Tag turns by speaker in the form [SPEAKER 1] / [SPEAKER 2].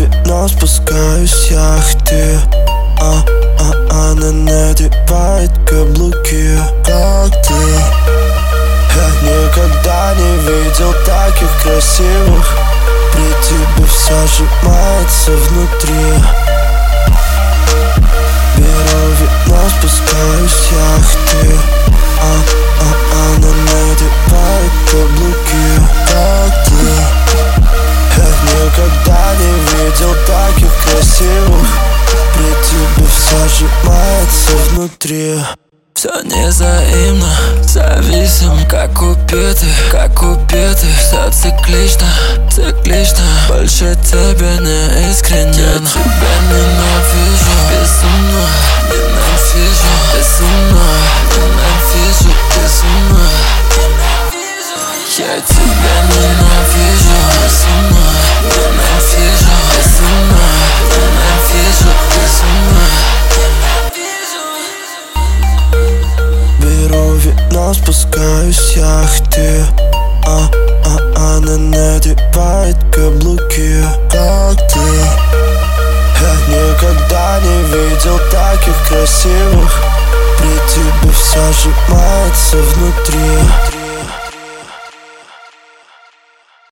[SPEAKER 1] вино, спускаюсь с яхты. Она надевает каблуки, как ты. Я никогда не видел таких красивых. При тебе все сжимается внутри. Беру вино, спускаюсь с яхты. Она надевает каблуки, как ты. Я никогда не видел таких красивых. При тебе все сжимается внутри.
[SPEAKER 2] Все незаимно, зависим, как убиты, все циклично, больше тебя не искренен. Я тебя ненавижу, безумно, безумно, безумно. Я тебя ненавижу, безумно, безумно, безумно.
[SPEAKER 1] Беру вино, спускаюсь с яхты. Она надевает каблуки, как ты. Я никогда не видел таких красивых. При тебе все сжимается внутри.